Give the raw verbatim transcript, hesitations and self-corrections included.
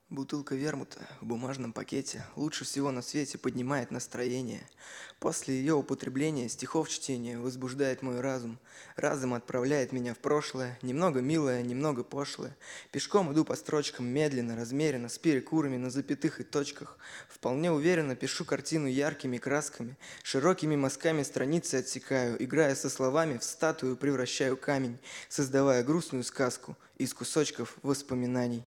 Бутылка вермута в бумажном пакете лучше всего на свете поднимает настроение. После ее употребления стихов чтения возбуждает мой разум. Разум отправляет меня в прошлое, немного милое, немного пошлое. Пешком иду по строчкам медленно, размеренно, с перекурами на запятых и точках. Вполне уверенно пишу картину яркими красками, широкими мазками страницы отсекаю, играя со словами, в статую превращаю камень, создавая грустную сказку из кусочков воспоминаний.